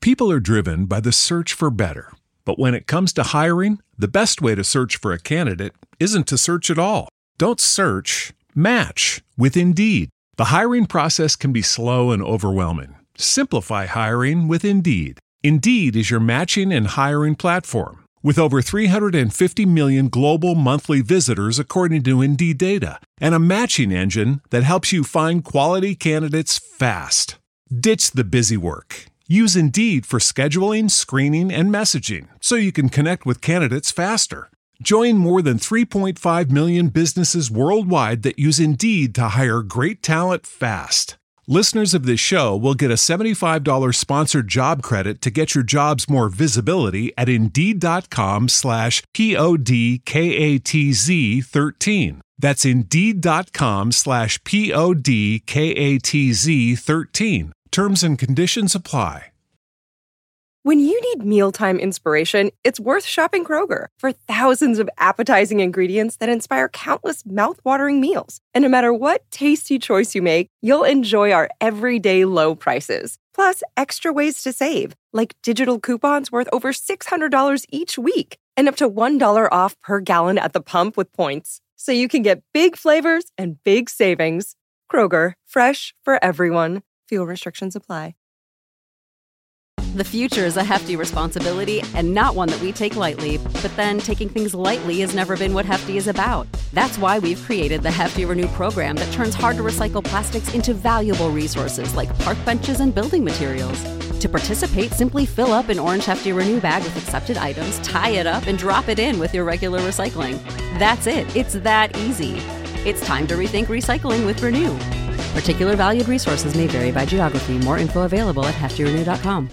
People are driven by the search for better. But when it comes to hiring, the best way to search for a candidate isn't to search at all. Don't search, match with Indeed. The hiring process can be slow and overwhelming. Simplify hiring with Indeed. Indeed is your matching and hiring platform. With over 350 million global monthly visitors according to Indeed data, and a matching engine that helps you find quality candidates fast. Ditch the busy work. Use Indeed for scheduling, screening, and messaging so you can connect with candidates faster. Join more than 3.5 million businesses worldwide that use Indeed to hire great talent fast. Listeners of this show will get a $75 sponsored job credit to get your jobs more visibility at Indeed.com/PODKATZ13. That's Indeed.com/PODKATZ13. Terms and conditions apply. When you need mealtime inspiration, it's worth shopping Kroger for thousands of appetizing ingredients that inspire countless mouth-watering meals. And no matter what tasty choice you make, you'll enjoy our everyday low prices. Plus, extra ways to save, like digital coupons worth over $600 each week and up to $1 off per gallon at the pump with points. So you can get big flavors and big savings. Kroger, fresh for everyone. Fuel restrictions apply. The future is a hefty responsibility and not one that we take lightly. But then taking things lightly has never been what Hefty is about. That's why we've created the Hefty Renew program that turns hard-to-recycle plastics into valuable resources like park benches and building materials. To participate, simply fill up an orange Hefty Renew bag with accepted items, tie it up, and drop it in with your regular recycling. That's it. It's that easy. It's time to rethink recycling with Renew. Particular valued resources may vary by geography. More info available at heftyrenew.com.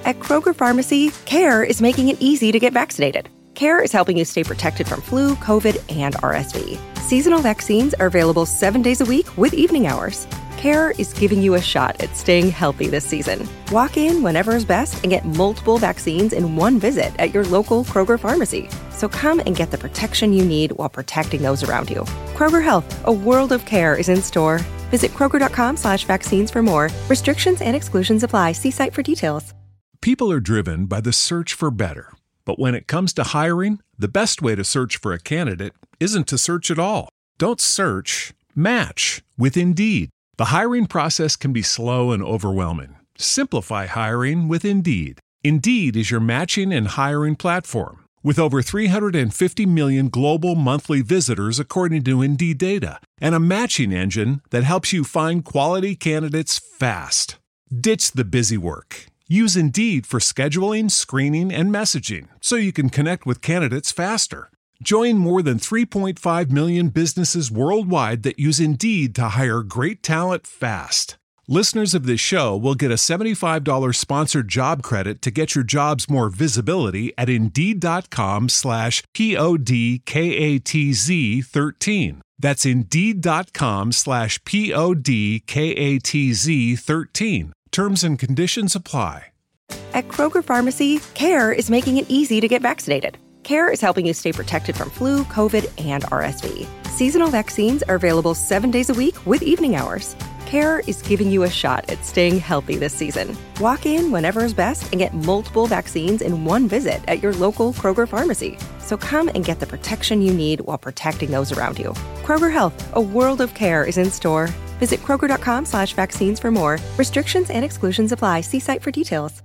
At Kroger Pharmacy, CARE is making it easy to get vaccinated. CARE is helping you stay protected from flu, COVID, and RSV. Seasonal vaccines are available 7 days a week with evening hours. CARE is giving you a shot at staying healthy this season. Walk in whenever is best and get multiple vaccines in one visit at your local Kroger Pharmacy. So come and get the protection you need while protecting those around you. Kroger Health, a world of care is in store. Visit Kroger.com/vaccines for more. Restrictions and exclusions apply. See site for details. People are driven by the search for better. But when it comes to hiring, the best way to search for a candidate isn't to search at all. Don't search, match with Indeed. The hiring process can be slow and overwhelming. Simplify hiring with Indeed. Indeed is your matching and hiring platform. With over 350 million global monthly visitors according to Indeed data, and a matching engine that helps you find quality candidates fast. Ditch the busy work. Use Indeed for scheduling, screening, and messaging so you can connect with candidates faster. Join more than 3.5 million businesses worldwide that use Indeed to hire great talent fast. Listeners of this show will get a $75 sponsored job credit to get your jobs more visibility at Indeed.com/PODKATZ13. That's Indeed.com/PODKATZ13. Terms and conditions apply. At Kroger Pharmacy, CARE is making it easy to get vaccinated. CARE is helping you stay protected from flu, COVID, and RSV. Seasonal vaccines are available 7 days a week with evening hours. CARE is giving you a shot at staying healthy this season. Walk in whenever is best and get multiple vaccines in one visit at your local Kroger Pharmacy. So come and get the protection you need while protecting those around you. Kroger Health, a world of care is in store. Visit Kroger.com/vaccines for more. Restrictions and exclusions apply. See site for details.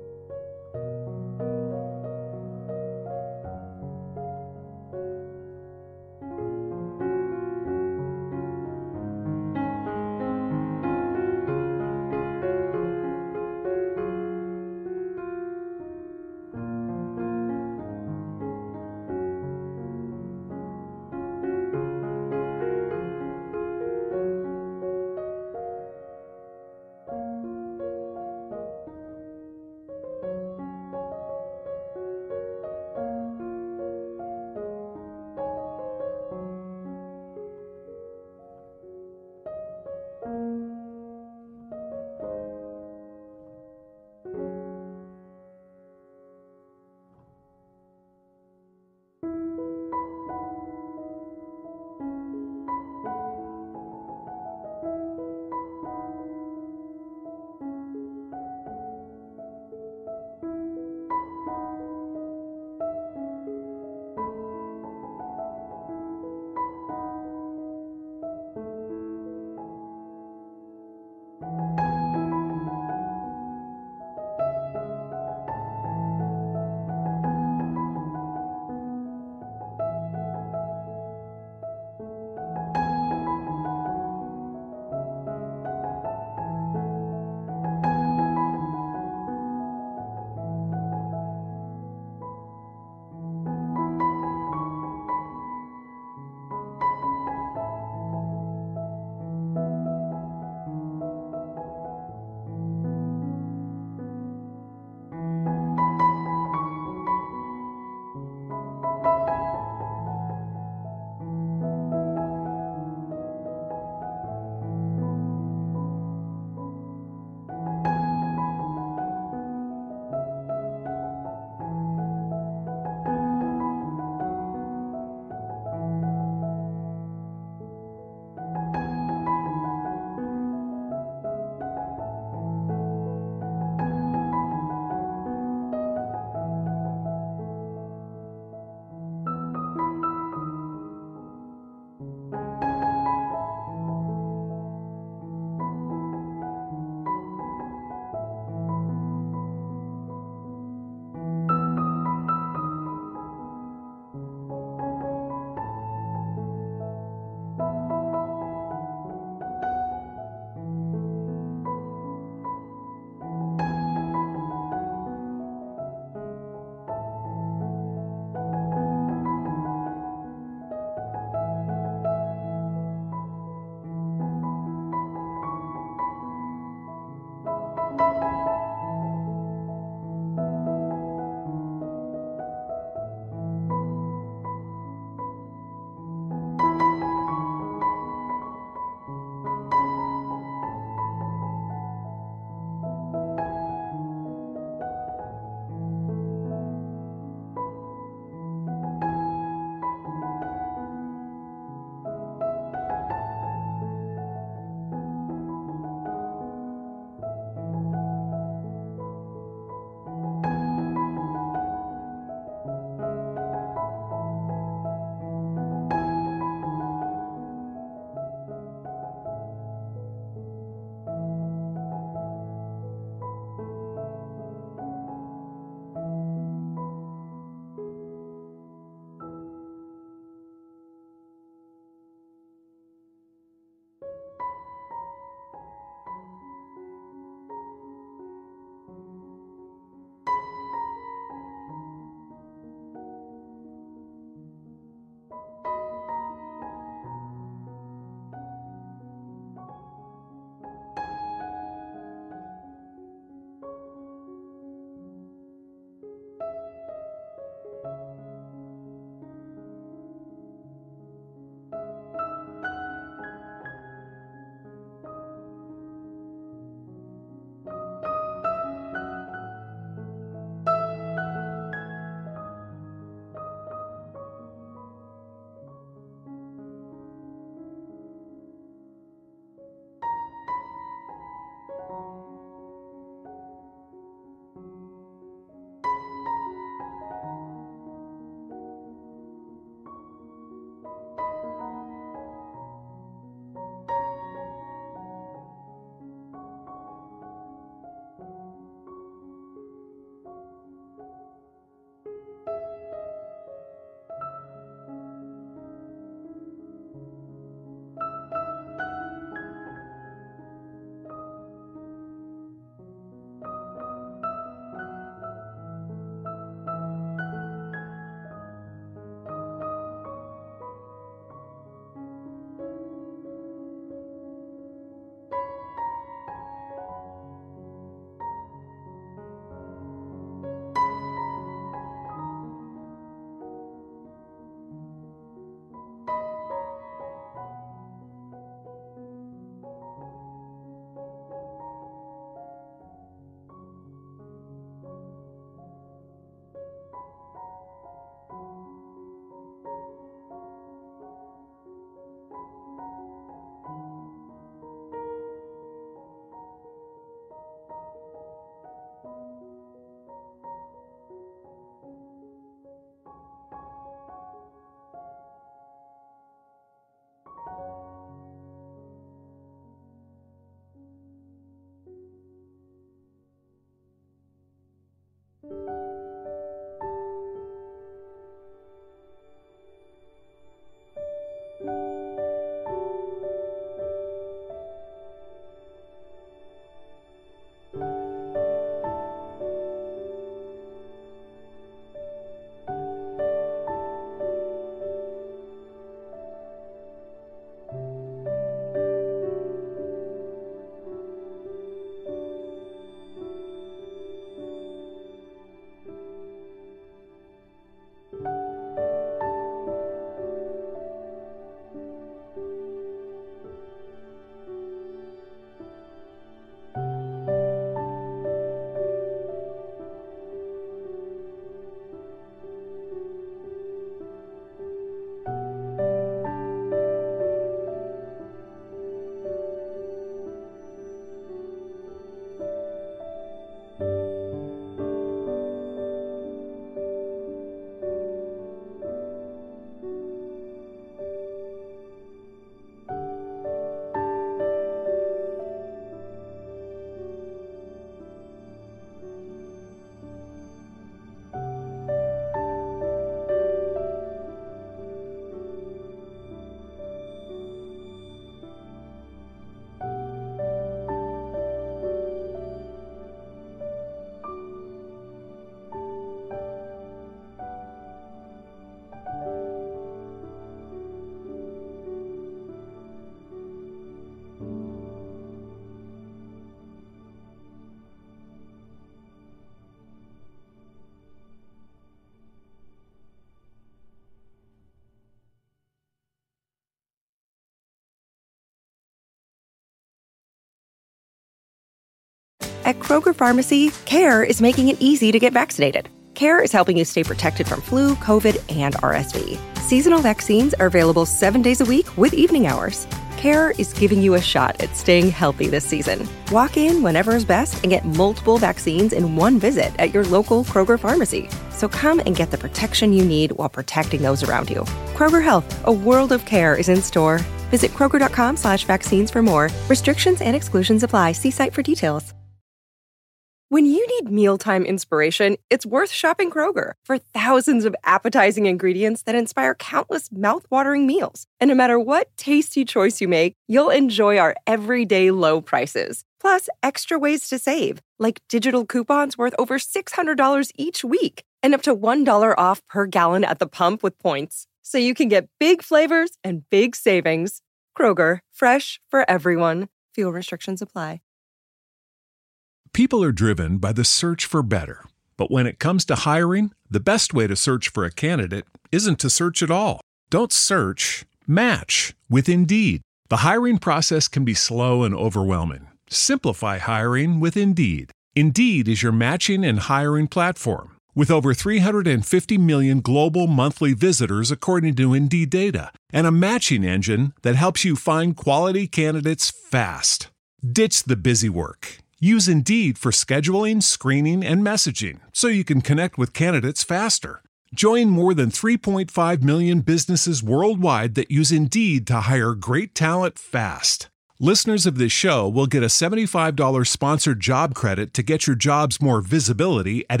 At Kroger Pharmacy, CARE is making it easy to get vaccinated. CARE is helping you stay protected from flu, COVID, and RSV. Seasonal vaccines are available 7 days a week with evening hours. CARE is giving you a shot at staying healthy this season. Walk in whenever is best and get multiple vaccines in one visit at your local Kroger pharmacy. So come and get the protection you need while protecting those around you. Kroger Health, a world of care is in store. Visit Kroger.com/vaccines for more. Restrictions and exclusions apply. See site for details. When you need mealtime inspiration, it's worth shopping Kroger for thousands of appetizing ingredients that inspire countless mouth-watering meals. And no matter what tasty choice you make, you'll enjoy our everyday low prices. Plus, extra ways to save, like digital coupons worth over $600 each week and up to $1 off per gallon at the pump with points. So you can get big flavors and big savings. Kroger, fresh for everyone. Fuel restrictions apply. People are driven by the search for better. But when it comes to hiring, the best way to search for a candidate isn't to search at all. Don't search, match with Indeed. The hiring process can be slow and overwhelming. Simplify hiring with Indeed. Indeed is your matching and hiring platform. With over 350 million global monthly visitors according to Indeed data, and a matching engine that helps you find quality candidates fast. Ditch the busy work. Use Indeed for scheduling, screening, and messaging so you can connect with candidates faster. Join more than 3.5 million businesses worldwide that use Indeed to hire great talent fast. Listeners of this show will get a $75 sponsored job credit to get your jobs more visibility at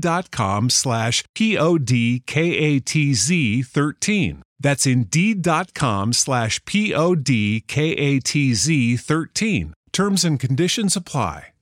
Indeed.com/PODKATZ13. That's Indeed.com/PODKATZ13. Terms and conditions apply.